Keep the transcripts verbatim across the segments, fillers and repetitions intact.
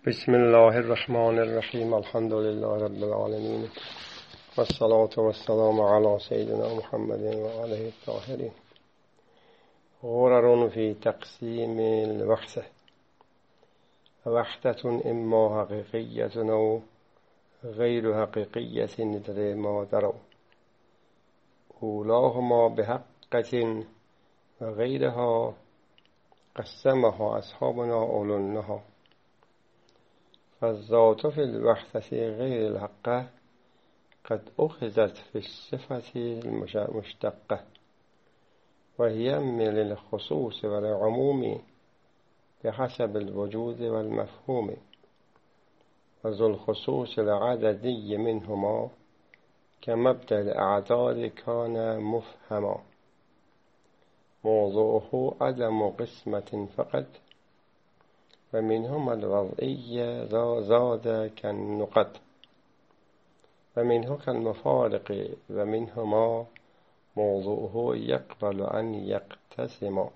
بسم الله الرحمن الرحیم. الحمد لله رب العالمین و الصلاة و السلام علی سیدنا محمد و آله الطاهرین. غرر فی تقسیم الوحدة، وحدة اما حقیقیت او غیر حقیقیت ندر ما درو، اولاهما بحقة و غیرها قسمها اصحابنا اولنها. فالذات في الوحدة غير الحقة قد أخذت في الصفة المشتقة، وهي من الخصوص والعموم بحسب الوجود والمفهوم، وذو الخصوص العددي منهما كمبدأ الأعداد كان مفهما، موضوعه عدم قسمة فقط، ومنهما الوضعي زاد كالنقط، ومنه كالمفارق، ومنهما موضوعه يقبل أن يقتسم،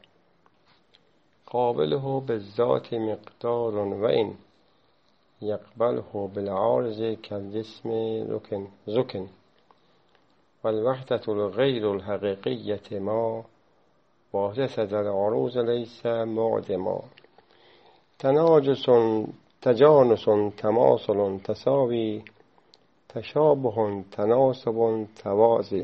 قابله بالذات مقدار وإن يقبله بالعارض كالجسم زكن. والوحدة الغير الحقيقية ما وحدة العروض ليس معدما، تناجس تجانس تماثل تساوي تشابه تناسب توازي.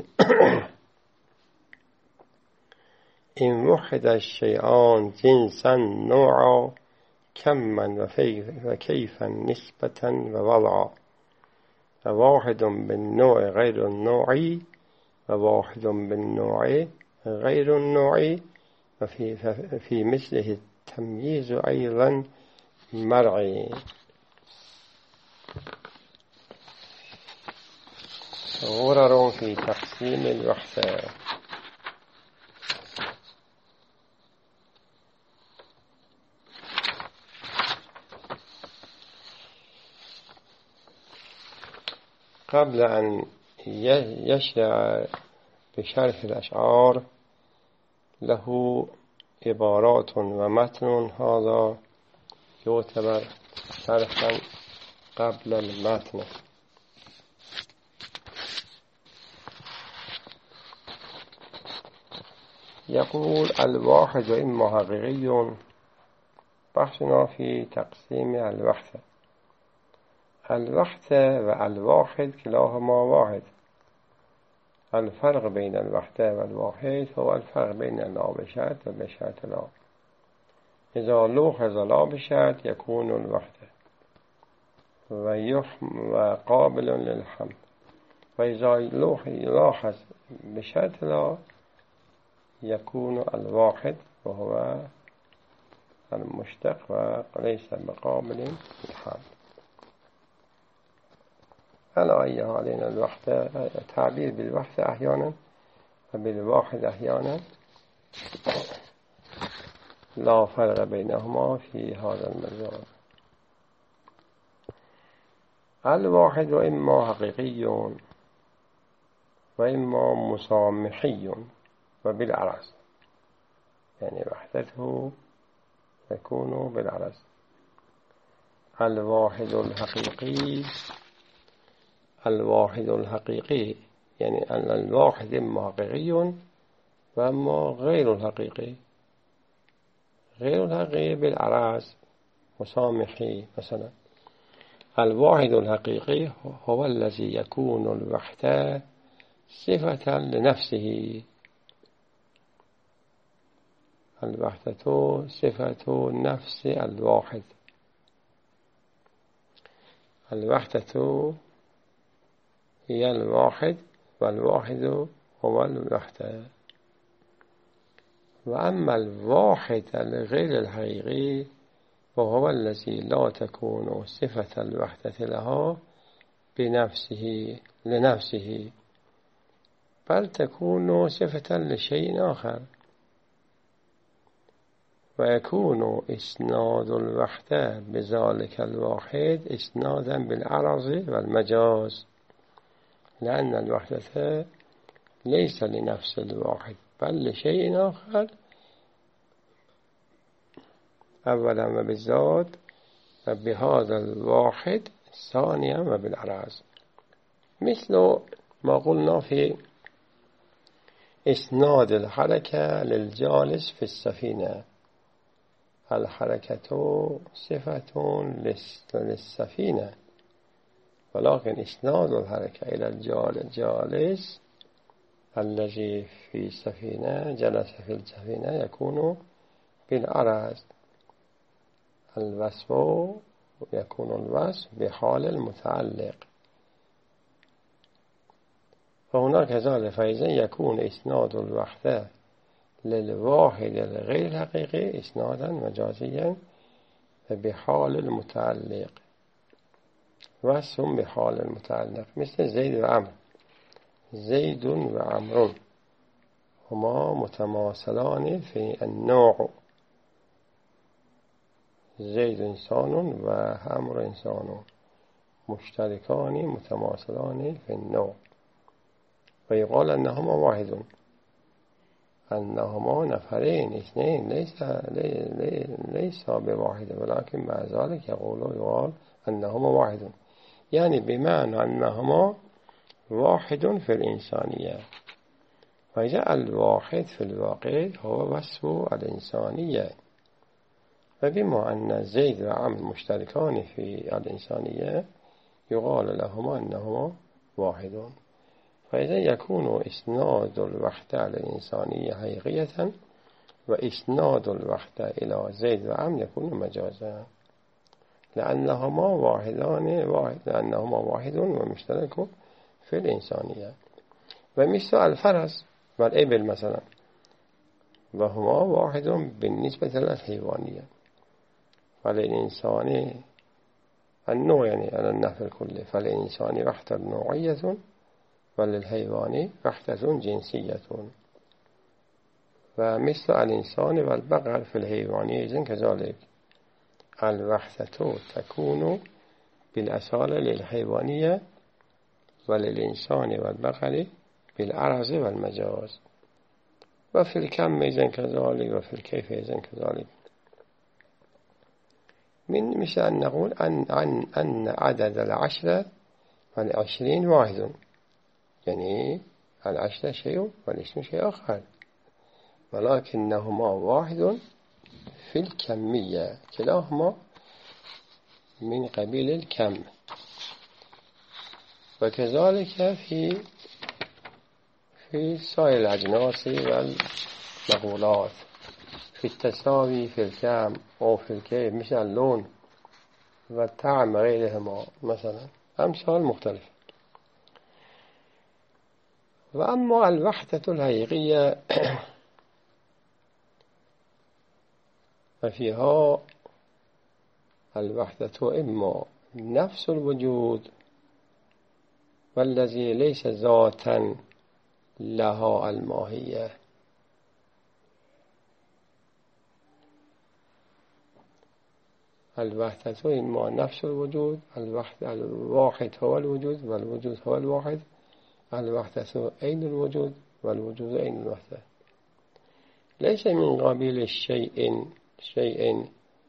إن وحد الشيئان جنسا نوعا كما وكيفا نسبة ووضعا، فواحد بالنوع غير النوعي وواحد بالنوع غير النوعي، وفي في مثله التمييز أيضا مرعي. غرر في تقسيم الوحدة. قبل أن يشرع بشرح الأشعار له عبارات ومتن، هذا يعتبر شرحا قبل المتن. يقول الواحد إما حقيقي. بحثنا في تقسيم الوحدة. الوحدة والواحد كلاهما واحد. الفرق بين الوحدة والواحد هو الفرق بين لا بشرط و بشرط لا. إذا لوحظ لا بشرط يكون الوحدة وقابل للحمل، وإذا لاحظ بشرط لا يكون الواحد وهو المشتق وليس بقابل للحمل. على أي حال الوحدة تعبير بالوحدة أحيانا وبالواحد أحيانا، لا فرق بينهما في هذا المجال. الواحد إما حقيقي وإما مسامحي وبالعرض، يعني وحدته تكون بالعرض. الواحد الحقيقي الواحد الحقيقي يعني أن الواحد إما حقيقي وإما غير الحقيقي. غير الحقيقي بالعرض مسامحي مثلا. الواحد الحقيقي هو الذي يكون الوحدة صفة لنفسه. الوحدة صفة نفس الواحد. الوحدة هي الواحد والواحد هو الوحدة. وأما الواحد الغير الحقيقي وهو الذي لا تكون صفة الوحدة لها بنفسه لنفسه، بل تكون صفة لشيء آخر، ويكون إسناد الوحدة بذلك الواحد إسنادا بالعرض والمجاز، لأن الوحدة ليس لنفس الواحد بل لشيء آخر أولا وبالذات، بهذا الواحد ثانيا وبالعرض، مثل ما قلنا في إسناد الحركة للجالس في السفينة. الحركة صفة للسفينة، ولكن إسناد الحركة إلى الجالس الذي في السفينة جلس في السفينة يكون بالعرض. الوصف يكون الوصف بحال المتعلق. وهناك كذلك فإذا يكون إسناد الوحدة للواحد الغير الحقيقي إسنادا مجازيا بحال المتعلق، وصف بحال المتعلق، مثل زيد وعمر. زيد وعمر هما متماثلان في النوع، زيد إنسان وعمر إنسان، مشتركان متماثلان في النوع. ويقال أنهما واحد، أنهما نفرين اثنين، ليس ليس بواحد، ولكن مع ذلك يقول يقال أنهما واحد، يعني بمعنى أنهما واحد في الإنسانية. وإذا الواحد في الواقع هو وصف الإنسانية، فبما أن زيد وعمر مشتركان في الإنسانية يقال لهما أنهما واحد. فإذا يكون إسناد الوحدة للإنسانية حقيقية، وإسناد الوحدة إلى زيد وعمر يكون مجازا، لأنهما واحدان واحد لأنهما واحد ومشترك في الإنسانية. ومثل الفرس والإبل مثلا، وهما واحد بالنسبة للحيوانية، فالإنسان النوع يعني على النحو الكلي، فالإنسان وحدة نوعية وللحيوان وحدة جنسية. ومثل الإنسان والبقر في الحيوانية إذن كذلك الوحدة تكون بالأصالة للحيوانية، وللإنسان والبقر بالعرض والمجاز. وفي الكم إذن كذلك، وفي الكيف إذن كذلك. من مثل أن نقول أن, أن, أن عدد العشرة والعشرين واحد، يعني العشرة شيء والعشرين شيء آخر، ولكنهما واحد في الكمية، كلاهما من قبيل الكم. وكذلك في في سائر الأجناس والمقولات، في التساوي في الكم أو في الكيف، مثل اللون والطعم غيرهما مثلا، أمثال مختلفة. وأما الوحدة الحقيقية ففيها الوحدة إما نفس الوجود، والذي ليس ذاتا لها الماهية، الوحدة إما نفس الوجود، الوحدة الواحد هو الوجود والوجود هو الواحد، الوحدة أين الوجود والوجود أين الوحدة، ليس من قبيل الشيء شيء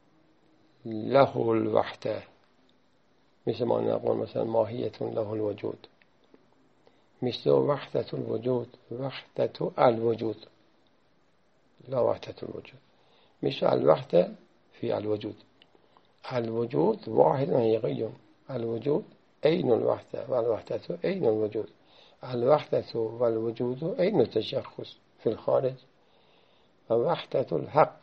له الوحدة، مثل ما نقول مثلا ماهية له الوجود، مثل وحدة الوجود وحدة الوجود، لا وحدة الوجود، مثل الوحدة في الوجود، الوجود واحد حقيقي، الوجود أين الوحدة والوحدة أين الوجود، الوحدة والوجود أين التشخص في الخارج. ووحدة الحق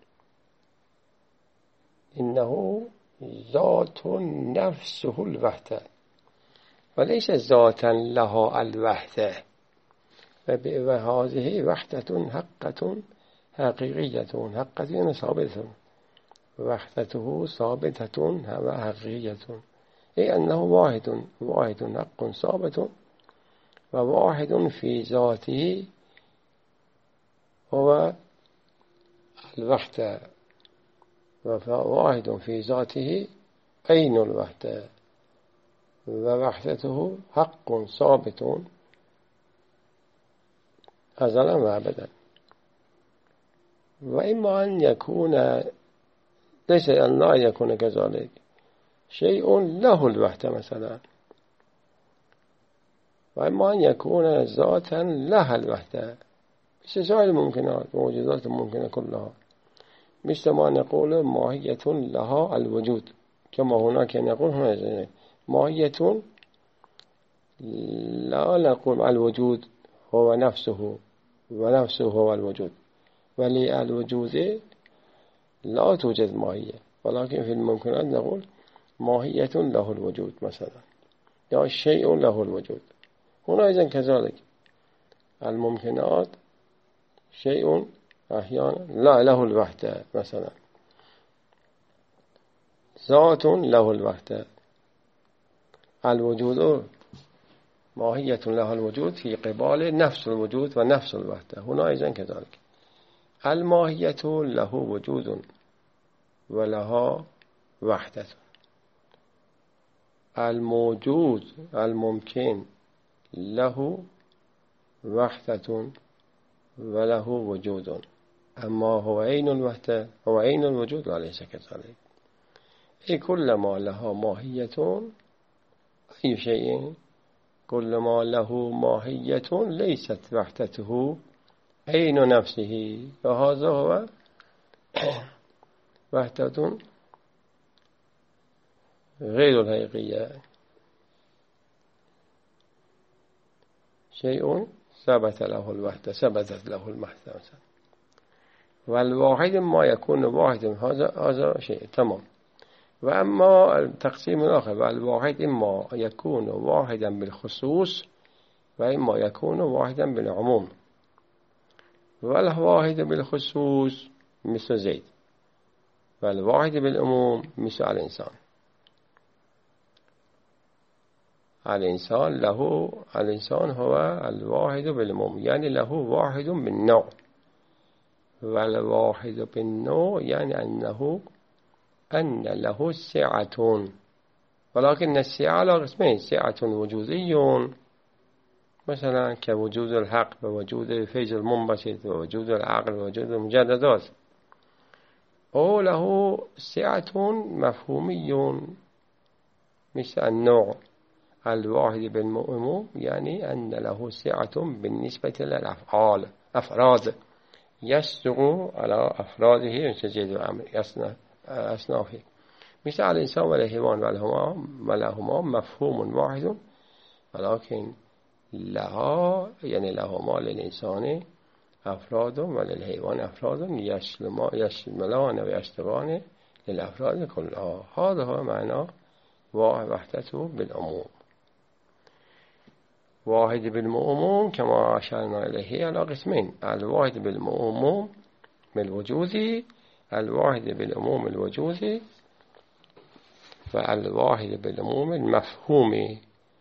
إنه ذات نفسه الوحدة، وليس ذاتا لها الوحدة، وهذه وحدة حقة حقيقية، حقة ثابتة، وحدته ثابتة وحقيقية، أي أنه واحد واحد حق ثابت، وواحد في ذاته هو الوحدة، وواحد في ذاته أين الوحدة، ووحدته حق ثابت أزلا وأبدا. وإما أن يكون ليس أن لا يكون كذلك، شيء له الوحدة مثلا، وإما أن يكون ذاتا لها الوحدة، مثل سائر الممكنات موجودات الممكنة كلها، مثل ما نقول ماهية لها الوجود، كما هناك نقول هنا ماهية لا نقول الوجود هو نفسه ونفسه هو الوجود، وللوجود لا توجد ماهية، ولكن في الممكنات نقول ماهية له الوجود مثلا، يا شيء له الوجود. هنا إذن كذلك الممكنات شيء أحيانا لا له الوحدة مثلا، ذات له الوحدة، الوجود ماهية له الوجود في قبال نفس الوجود ونفس الوحدة. هنا إذن كذلك الماهية له وجود ولها وحدة، الموجود الممكن له وحدة وله وجود، أما هو عين الوحدة هو عين الوجود وليس كذلك. أي كل ما له ماهية أي شيء كل ما له ماهية ليست وحدته عين نفسه، وهذا هو وحدة غير الحقيقية، شيء ثبت له الوحدة ثبتت له الوحدة مثلا. والواحد ما يكون واحد، هذا هذا شيء تمام. وأما التقسيم الآخر، والواحد إما يكون واحدا بالخصوص وإما يكون واحدا بالعموم. والواحد بالخصوص مثل زيد، والواحد بالعموم مثل الإنسان. الإنسان له الإنسان هو الواحد بالعموم، يعني له واحد بالنوع، والواحد بالنوع يعني أنه أن له سعة، ولكن السعة لا قسمين، سعة وجودي مثلا كوجود الحق ووجود فيض المنبسط ووجود العقل ووجود المجددات، أو له سعة مفهومي مثل النوع. الواحد بالعموم يعني أن له سعة بالنسبة للأفعال أفراد يسرع على أفراده وتجد أصنافه، مثل الإنسان والحيوان، ولهما مفهوم واحد، ولكن لها يعني لهما للإنسان أفراد وللحيوان أفراد يشملان ويشتبان للأفراد كلها. هذا هو معنى وحدته بالعموم. واحد بالعموم كما أشرنا إليه على قسمين، الواحد بالعموم بالوجود، الواحد بالعموم الوجودي، والواحد بالعموم المفهومي.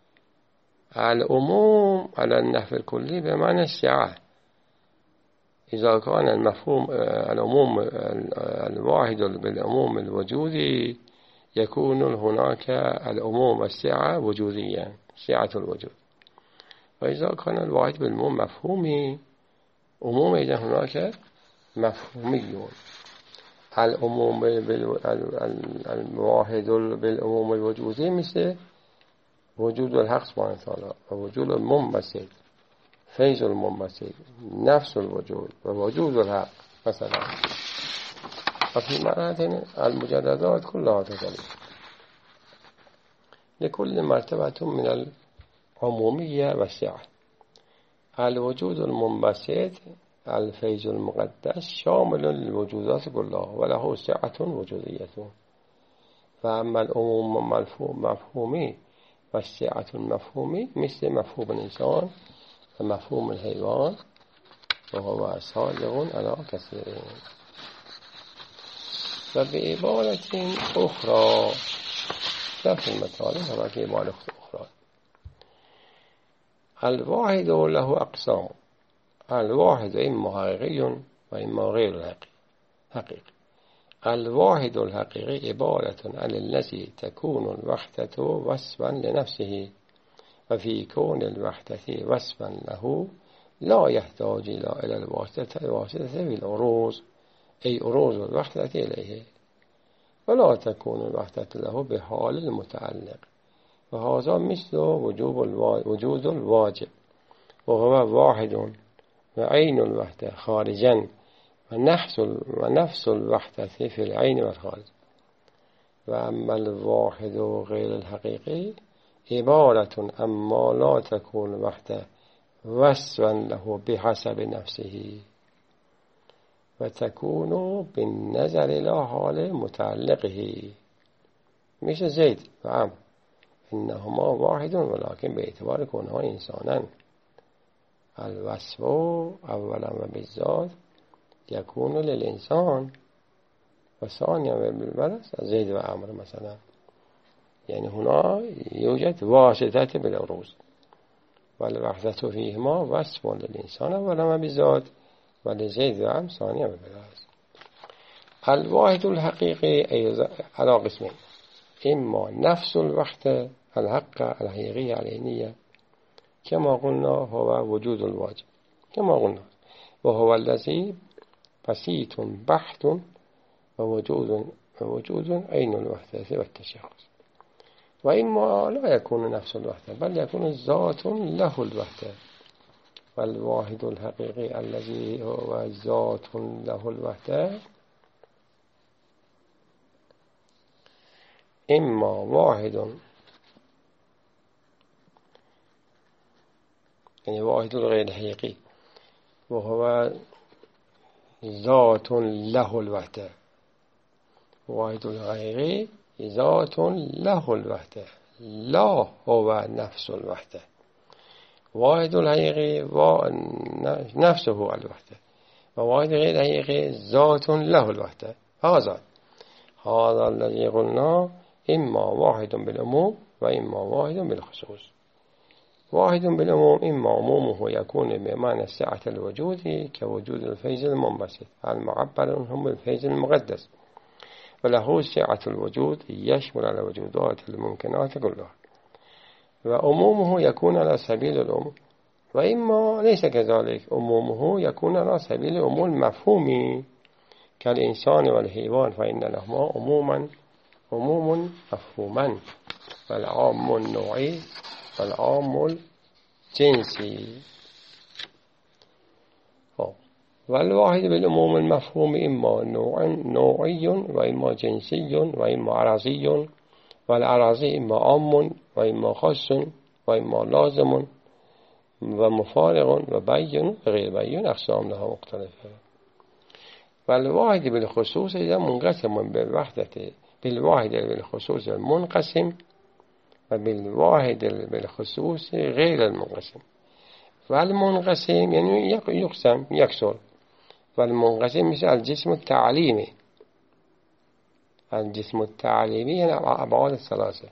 العموم على النحو الكلي بمعنى السعة، إذا كان المفهوم العموم الواحد بالعموم الوجودي يكون هناك العموم والسعة وجوديا، سعة الوجود. وإذا كان الواحد بالعموم مفهومي عموم، إذا هناك مفهومي. العموم الواحد بالعموم الوجودي مثل وجود الحق سبحانه وتعالى، ووجود المنبسط فيض المنبسط نفس الوجود ووجود الحق مثلا. وفي مراتب المجددات كلها تختلف، لكل مرتبة من العمومية والسعة. الوجود المنبسط الفيض المقدس شامل للوجودات كلها وله سعة وجودية. فأما العموم مفهومي والسعة المفهومي مثل مفهوم الإنسان ومفهوم الحيوان، وهو صادق على كثير. وبعبارة أخرى نفس المثال هناك عبارة أخرى، الواحد له أقسام، الواحد إما حقيقي وإما غير حقيقي. الواحد الحقيقي عبارة عن الذي تكون الوحدة وصفا لنفسه، وفي كون الوحدة وصفا له لا يحتاج إلى الواسطة الواسطة بالعروض، أي عروض الوحدة إليه. ولا تكون الوحدة له بحال المتعلق، وهذا مثل وجوب وجود الواجب، وهو واحد وعين الوحدة خارجا، ونفس ونفس الوحدة في العين والخارج. وأما الواحد غير الحقيقي عبارة عما لا تكون الوحدة وصفا له بحسب نفسه، وتكون بالنظر إلى حال متعلقه، مثل زيد و عمرو إنهما واحد ولكن باعتبار كونهما إنسانا. الوصف أولا وبالذات يكون للإنسان و ثانيا بالبلد زيد و عمرو مثلا، يعني هنا يوجد واسطة بالعروض، والوحدة فيهما وصف للإنسان أولا وبالذات، ولزيد و عمرو ثانيا بالبلد. الواحد الحقيقي على قسمين: إما نفس الوحدة الحق الحقيقية العينية كما قلنا هو وجود الواجب كما قلنا، وهو الذي بسيط بحت ووجود وجود عين الوحدة والتشخص. وإما لا يكون نفس الوحدة بل يكون ذات له الوحدة، والواحد الحقيقي الذي هو ذات له الوحدة إما واحد، يعني واحد غير حقيقي وهو ذات له الوحدة، واحد الحقيقي ذات له الوحدة لا هو نفس الوحدة. واحد الحقيقي ونفسه الوحدة، وواحد غير حقيقي ذات له الوحدة. هذا هذا الذي قلنا إما واحد بالعموم وإما واحد بالخصوص. واحد بالعموم إما عمومه يكون بمعنى سعة الوجود كوجود الفيض المنبسط المعبر عنه بالفيض المقدس، وله سعة الوجود يشمل الوجودات الممكنات كلها. وعمومه يكون على سبيل العموم، وإما ليس كذلك، عمومه يكون على سبيل العموم المفهومي كالإنسان والحيوان، فإن لهما عموما عموم مفهوما، والعام النوعي والعام الجنسي. والواحد بالعموم المفهوم إما نوعي وإما جنسي وإما عرضي، والعرضي إما عام وإما خاص وإما لازم ومفارغ وبين وغير بين، أقسام لها مختلفة. والواحد بالخصوص إذا منقسم بالوحدة بالواحد بالخصوص المنقسم، وبالواحد بالخصوص غير المنقسم. والمنقسم يعني يقسم يكسر، والمنقسم مثل الجسم التعليمي. الجسم التعليمي يعني الأبعاد الثلاثة،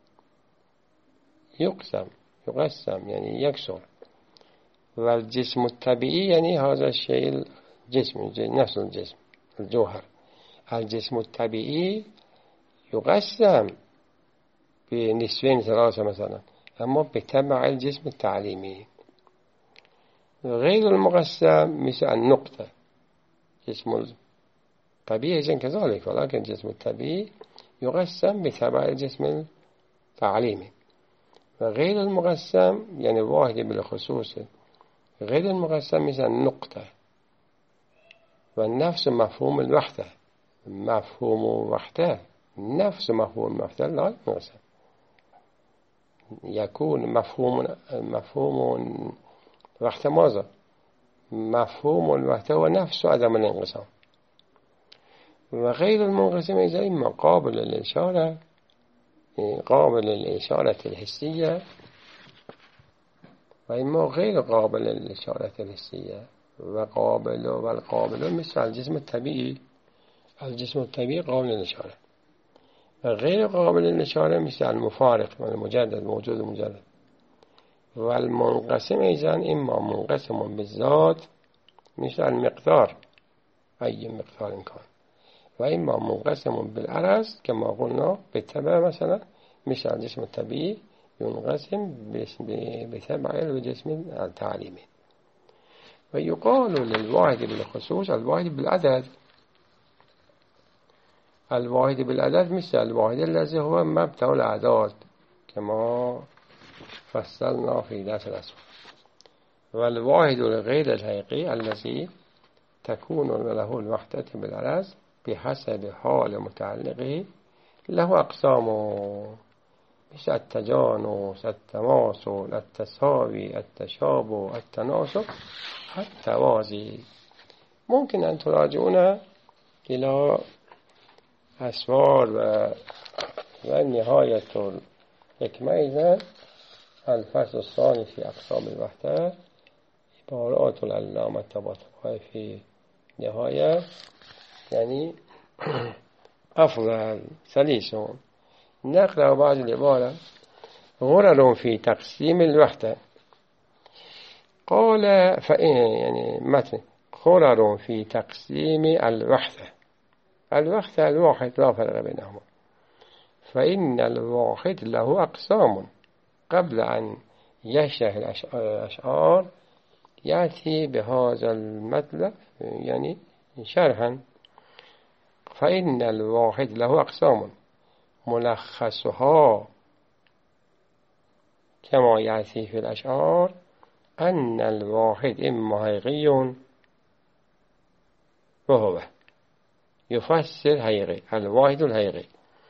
يقسم يقسم يعني يكسر. والجسم الطبيعي يعني هذا الشيء الجسم نفس الجسم الجوهر. الجسم الطبيعي يقسم بنصفين ثلاثة مثلا، أما بتبع الجسم التعليمي. غير المقسم مثل النقطة، جسم الطبيعي كذلك، ولكن الجسم الطبيعي يقسم بتبع الجسم التعليمي. وغير المقسم يعني واحد بالخصوص، غير المقسم مثل النقطة. والنفس مفهوم الوحدة، مفهوم وحدة نفس مفهوم الوحدة لا ينقسم، يكون مفهوم مفهوم الوحدة ماذا؟ مفهوم الوحدة هو نفس عدم الانقسام. وغير المنقسم إذا إما قابل للإشارة قابل للإشارة الحسية، وإما غير قابل للإشارة الحسية. وقابل والقابل مثل الجسم الطبيعي، الجسم الطبيعي قابل للإشارة. غير قابل للإشارة مثل المفارق والمجرد موجود المجرد. والمنقسم إذا إما منقسم بالذات مثل المقدار أي مقدار كان، وإما منقسم بالعرض كما قلنا بالتبع مثلا مثل الجسم الطبيعي ينقسم بتبع الجسم التعليمي. ويقال للواحد بالخصوص الواحد بالعدد، الواحد بالعدد مثل الواحد الذي هو مبدأ الأعداد كما فصلنا في درس الأسفل. والواحد الغير الحقيقي الذي تكون له الوحدة بالعدد بحسب حال متعلقه له أقسام مثل التجانس، التماثل، التساوي، التشابه، التناسب، التوازي. ممكن أن تراجعون إلى أسوار ونهاية الحكمة إذن الفصل الثاني في أقسام الوحدة، عبارات العلامة الطباطبائي في نهاية، يعني أفضل سليسون. نقرأ بعض العبارة. غرر في تقسيم الوحدة. قال فإن يعني مثل غرر في تقسيم الوحدة. الوحدة الواحد لا فرق بينهما. فإن الواحد له أقسام. قبل أن يشرح الأشعار يأتي بهذا المطلب يعني شرحا. فإن الواحد له أقسام ملخصها كما يأتي في الأشعار أن الواحد إما حقيقي وهو يفسر حقيقي. الواحد الحقيقي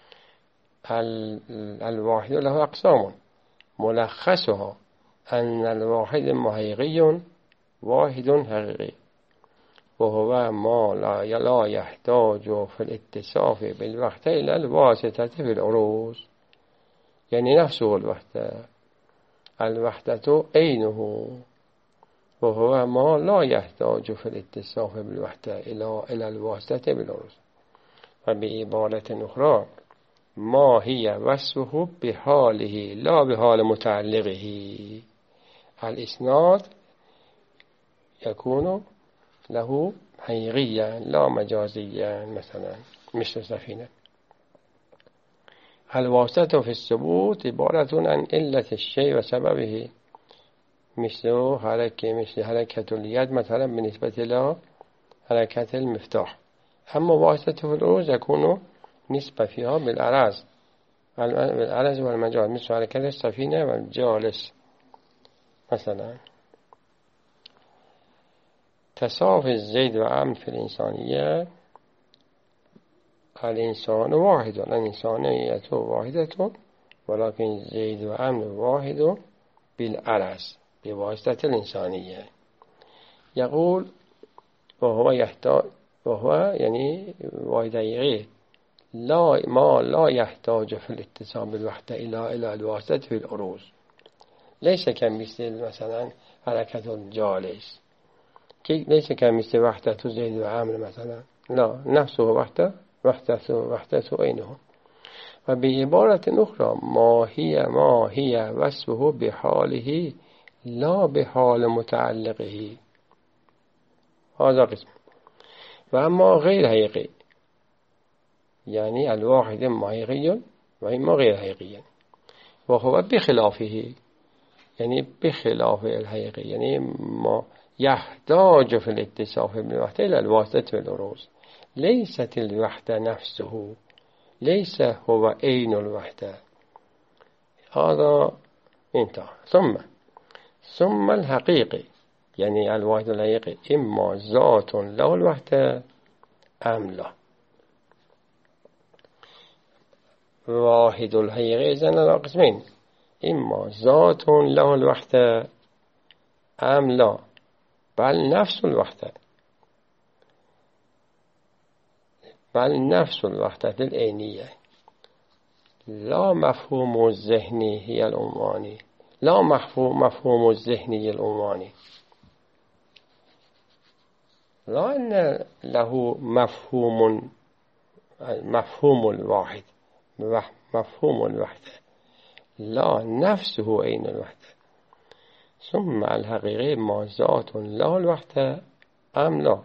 الواحد له أقسام ملخصها أن الواحد إما حقيقي واحد حقيقي وهو ما لا يحتاج في الاتصاف بالوحدة إلى الواسطة في العروض. يعني نفسه الوحدة الوحدة عينه وهو ما لا يحتاج في الاتصاف بالوحدة إلى إلى الواسطة بالعروض. وبعبارة أخرى ما هي وصفه بحاله لا بحال متعلقه. الإسناد يكون له حقيقيا لا مجازيا مثلا مثل سفينة. الواسطة في الثبوت عبارة عن علة الشيء وسببه مثل حركة مثل حركة اليد مثلا بالنسبة إلى حركة المفتاح. أما واسطة في العروض يكون نسبة فيها بالعرض بالعرض والمجال مثل حركة السفينة والجالس مثلا. تساوي الزيد وعمل في الإنسانية. الإنسان واحد الإنسانية واحدة ولكن زيد وعمل واحد بالعرض بواسطة الإنسانية. يقول وهو يحتاج وهو يعني واحد غير لا ما لا يحتاج في الاتصال بالوحدة إلى إلى الواسطة في العروض. ليس كمثل مثلا حركة الجالس ليس كمثل وحدة زيد وعامل مثلا. لا نفسه وحدة وحدة وحدة عينه. وبعبارة أخرى ما هي ما هي وصفه بحاله لا بحال متعلقه. هذا قسم. وأما غير حقيقي يعني الواحد إما حقيقي وإما غير حقيقي وهو بخلافه يعني بخلاف الحقيقي يعني ما يحتاج في الاتصاف بالوحدة إلى الواسطة في العروض. ليست الوحدة نفسه ليس هو عين الوحدة. هذا انتهى. ثم ثم الحقيقي يعني الواحد الحقيقي إما ذات له الوحدة أم لا. واحد الحقيقي إذن على قسمين إما ذات له الوحدة أم لا بل نفس الوحدة بل نفس الوحدة العينية. لا مفهوم الذهني هي العنواني لا مفهوم مفهوم الذهني العنواني. لا أن له مفهوم مفهوم الواحد مفهوم الوحدة لا نفسه عين الوحدة. ثم الحقيقي ما ذات له الوحدة أم لا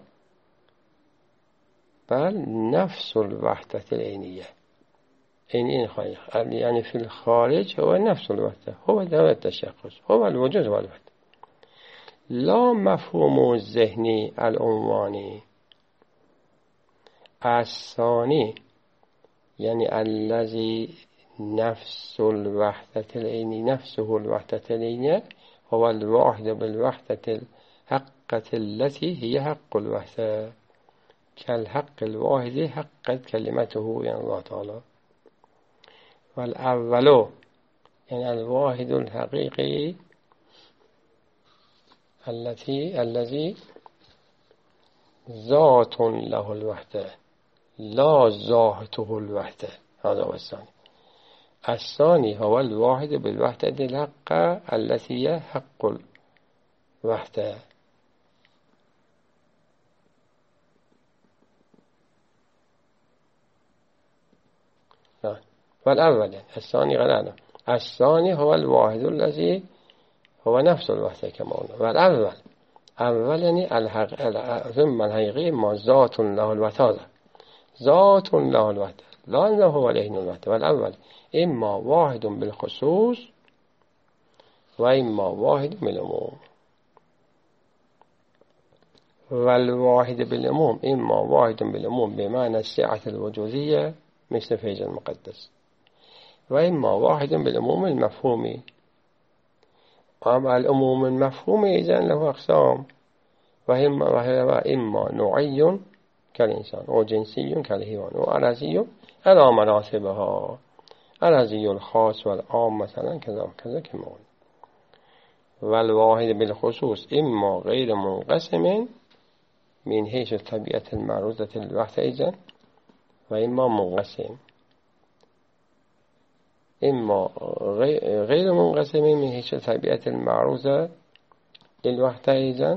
بل نفس الوحدة العينية. عينين خارج يعني في الخارج هو نفس الوحدة هو ذات التشخص هو الوجود والوحدة. لا مفهوم الذهني العنواني. الثاني يعني الذي نفس الوحدة العينية نفسه الوحدة العينية هو الواحد بالوحدة الحقة التي هي حق الوحدة كالحق الواحد حقت كلمته يعني الله تعالى. والأول يعني الواحد الحقيقي التي الذي ذات له الوحدة لا ذاته الوحدة. هذا هو الثاني. الثاني هو الواحد بالوحدة الحقة التي هي حق الوحدة. والأول الثاني غلانه. الثاني هو الواحد الذي هو نفس الوحدة كما قلنا. والأول أول يعني الحق ثم الحقيقي ما ذات له الوحدة ذات له الوحدة لا أنه هو العين الوحدة. والأول إما واحد بالخصوص وإما واحد بالعموم. والواحد بالعموم إما واحد بالعموم بمعنى السعة الوجودية مثل فيض المقدس، وإما واحد بالعموم المفهومي. أما العموم المفهومي إذن له أقسام، وهي إما نوعي كالإنسان وجنسي كالحيوان وعرضي على مراتبها، عرضي الخاص والعام مثلا كذا كذا كما قلنا. والواحد بالخصوص إما غير منقسم من حيث الطبيعة المعروضة للوحدة إذن، وإما منقسم إما غير منقسم من حيث الطبيعة المعروضة للوحدة إذن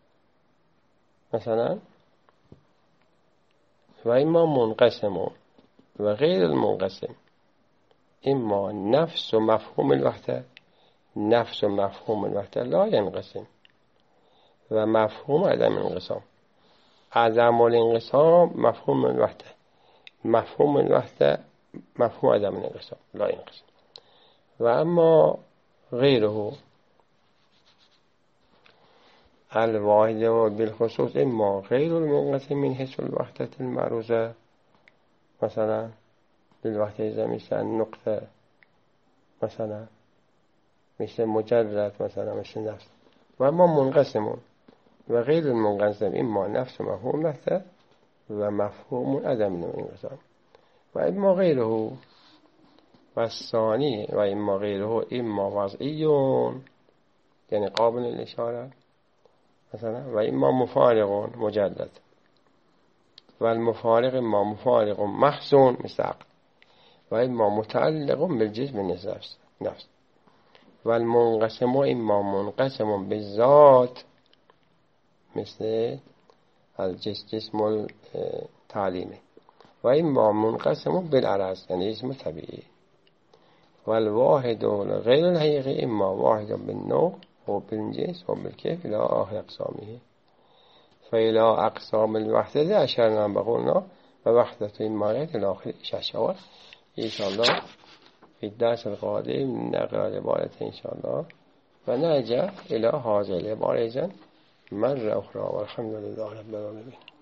مثلا، وإما منقسم وغير المنقسم إما نفس مفهوم الوحدة نفس مفهوم الوحدة لا ينقسم ومفهوم عدم الانقسام. عدم الانقسام مفهوم الوحدة، مفهوم الوحدة مفهوم عدم الانقسام لا ينقسم. وأما غيره الواحد بالخصوص إما غير المنقسم من حيث الوحدة المعروضة مثلا للوحدة إذا مثل النقطة مثلا مثل مجرد مثلا مثل نفس. وأما منقسم وغير المنقسم إما نفس مفهوم الوحدة ومفهوم عدم الانقسام، وإما غيره. والثاني وإما غيره إما وضعي يعني قابل للإشارة مثلا، وإما مفارق مجرد. والمفارق إما مفارق محسون مثل عقل، وإما متعلق بالجسم النفس نفس. والمنقسم إما منقسم بالذات مثل الجسم التعليمي، وإما منقسم بالعرض يعني اسم طبيعي. والواحد غير الحقيقي إما واحد بالنوع وبالجنس وبالكيف إلى آخر أقسامه. فإلى أقسام الوحدة أشرنا بقولنا ووحدة الماهية إلى آخر شاشة. إن شاء الله في الدرس القادم نقرأ العبارة إن شاء الله ونرجع إلى هذه العبارة مرة أخرى، والحمد لله رب العالمين.